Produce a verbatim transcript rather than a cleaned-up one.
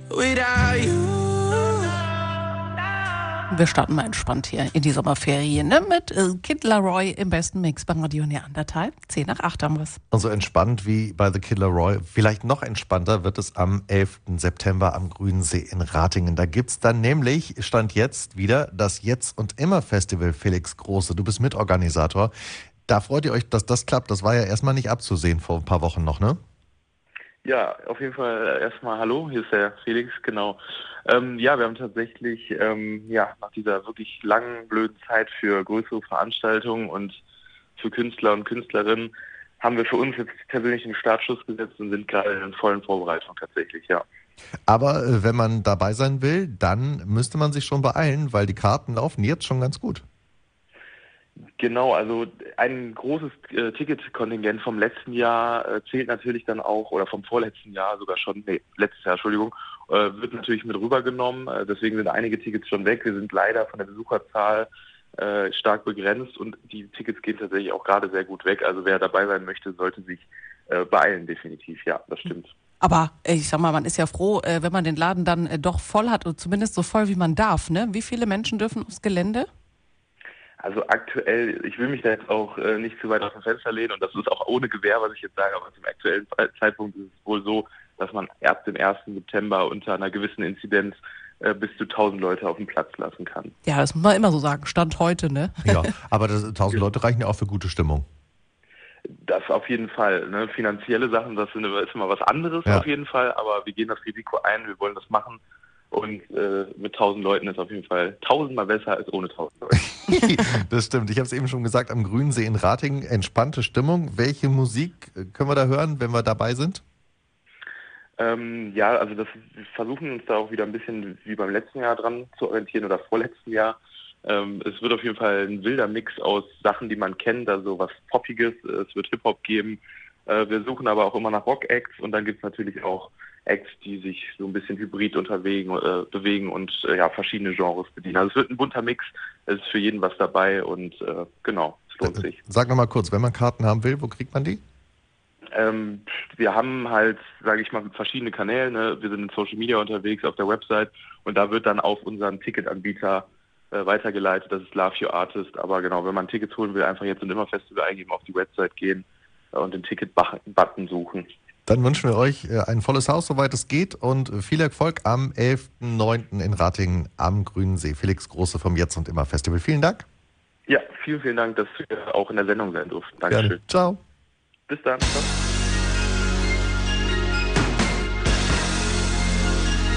without you. Wir starten mal entspannt hier in die Sommerferien, ne? Mit äh, Kid Laroi im besten Mix bei Radio Neandertal. zehn nach acht haben wir es. Und so entspannt wie bei The Kid Laroi, vielleicht noch entspannter wird es am elften September am Grünen See in Ratingen. Da gibt's dann nämlich, Stand jetzt wieder, das Jetzt und Immer Festival. Felix Große, du bist Mitorganisator. Da freut ihr euch, dass das klappt. Das war ja erstmal nicht abzusehen vor ein paar Wochen noch, ne? Ja, auf jeden Fall erstmal hallo, hier ist der Felix, genau. Ähm, ja, wir haben tatsächlich ähm, ja nach dieser wirklich langen, blöden Zeit für größere Veranstaltungen und für Künstler und Künstlerinnen haben wir für uns jetzt persönlich den Startschuss gesetzt und sind gerade in vollen Vorbereitung tatsächlich, ja. Aber äh, wenn man dabei sein will, dann müsste man sich schon beeilen, weil die Karten laufen jetzt schon ganz gut. Genau, also ein großes äh, Ticketkontingent vom letzten Jahr äh, zählt natürlich dann auch, oder vom vorletzten Jahr sogar schon, nee, letztes Jahr, Entschuldigung, äh, wird natürlich mit rübergenommen. Äh, deswegen sind einige Tickets schon weg. Wir sind leider von der Besucherzahl äh, stark begrenzt und die Tickets gehen tatsächlich auch gerade sehr gut weg. Also wer dabei sein möchte, sollte sich äh, beeilen, definitiv. Ja, das stimmt. Aber ich sag mal, man ist ja froh, äh, wenn man den Laden dann äh, doch voll hat oder zumindest so voll, wie man darf, ne? Wie viele Menschen dürfen aufs Gelände? Also aktuell, ich will mich da jetzt auch äh, nicht zu weit aus dem Fenster lehnen und das ist auch ohne Gewehr, was ich jetzt sage, aber zum aktuellen Zeitpunkt ist es wohl so, dass man ab dem ersten September unter einer gewissen Inzidenz äh, bis zu tausend Leute auf den Platz lassen kann. Ja, das muss man immer so sagen, Stand heute, ne? Ja, aber das, tausend Leute reichen ja auch für gute Stimmung. Das auf jeden Fall. Ne? Finanzielle Sachen, das ist immer was anderes Ja. auf jeden Fall, aber wir gehen das Risiko ein, wir wollen das machen. Und äh, mit tausend Leuten ist auf jeden Fall tausendmal besser als ohne tausend Leute. Das stimmt. Ich habe es eben schon gesagt, am Grünen See in Ratingen, entspannte Stimmung. Welche Musik können wir da hören, wenn wir dabei sind? Ähm, ja, also das, wir versuchen uns da auch wieder ein bisschen wie beim letzten Jahr dran zu orientieren oder vorletzten Jahr. Ähm, es wird auf jeden Fall ein wilder Mix aus Sachen, die man kennt, also was Poppiges. Es wird Hip-Hop geben. Äh, wir suchen aber auch immer nach Rock-Acts und dann gibt es natürlich auch Acts, die sich so ein bisschen hybrid unterwegen, äh, bewegen und äh, ja, verschiedene Genres bedienen. Also es wird ein bunter Mix, es ist für jeden was dabei und äh, genau, es lohnt sich. Sag nochmal kurz, wenn man Karten haben will, wo kriegt man die? Ähm, wir haben halt, sage ich mal, verschiedene Kanäle. Ne? Wir sind in Social Media unterwegs, auf der Website und da wird dann auf unseren Ticketanbieter äh, weitergeleitet. Das ist Love Your Artist. Aber genau, wenn man Tickets holen will, einfach jetzt und immer Festival eingeben, auf die Website gehen äh, und den Ticket-Button suchen. Dann wünschen wir euch ein volles Haus, soweit es geht, und viel Erfolg am elften neunten in Ratingen am Grünen See. Felix Große vom Jetzt und Immer Festival. Vielen Dank. Ja, vielen, vielen Dank, dass wir auch in der Sendung sein durften. Dankeschön. Gerne. Ciao. Bis dann. Ciao.